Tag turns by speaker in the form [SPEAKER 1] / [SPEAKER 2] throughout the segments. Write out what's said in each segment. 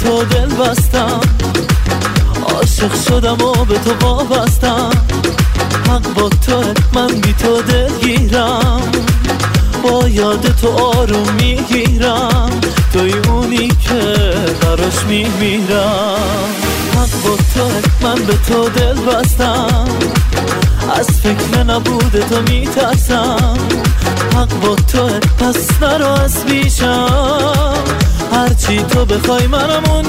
[SPEAKER 1] تو دل بستم، عاشق شدم و به تو وابستم. حق با تو، من بی تو دلگیرم، با یاد تو آروم میگیرم، توی اونی که براش میمیرم. حق با تو، من به تو دل بستم، از فکر نبوده تو میترسم. حق با تو، پس نرو از پیشم، هرچی تو بخوای منم اون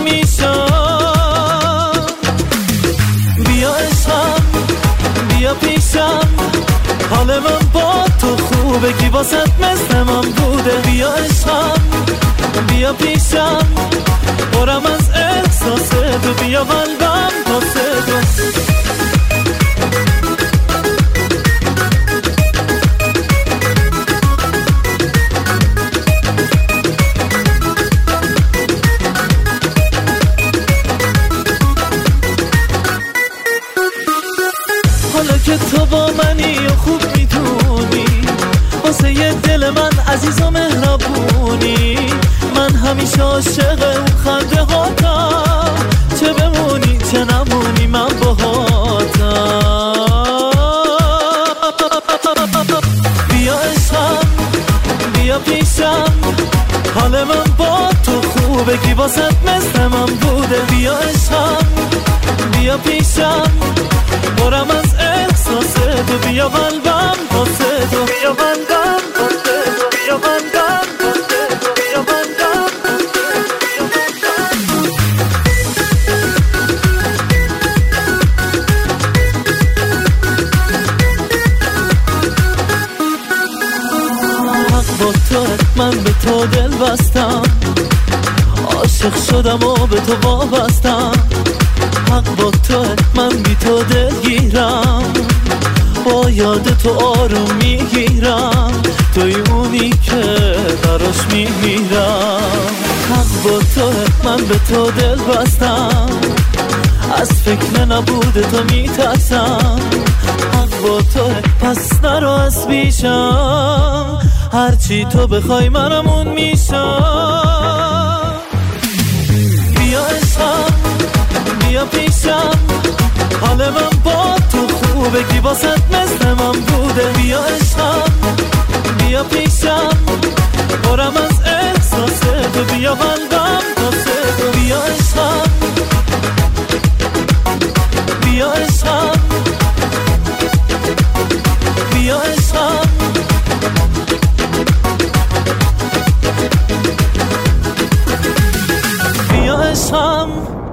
[SPEAKER 1] میشم. بیا عشقم، بیا پیشم، حال من با تو خوبه، کی واسط مثل من بوده. بیا عشقم، بیا پیشم، برم از احساس تو، بیا قلبم واسه تو. حالا که تو با منی و خوب میتونی، واسه یه دل من عزیز و مهربونی. من همیشه عاشق اون خنده هاتم، چه بمونی چه نمونی من باهاتم. بیا عشقم، بیا پیشم، حال من با تو خوبه، کی واسط مثل من بوده. بیا عشقم، بیا پیشم، برم از احساس تو، بیا قلبم واسه تو، بیا قلبم واسه تو، بیا قلبم واسه تو، بیا قلبم حق با تو، من به تو دل بستم، عاشق شدم و به تو وابستم. حق با تو، من بی تو دلگیرم، با یاد تو آروم میگیرم، توی اونی که براش میمیرم. حق با تو، من به تو دل بستم، از فکر نبوده تو میترسم. حق با تو، پس نرو از پیشم، هرچی تو بخوای منم اون میشم. بیا عشقم، بیا پیشم، حال من با تو خوبه، کی واسط مثل من بوده. بیا عشقم، بیا پیشم، برم از احساس تو، بیا قلبم واسه تو. بیا عشقم، بیا عشقم، بیا عشقم، بیا عشقم.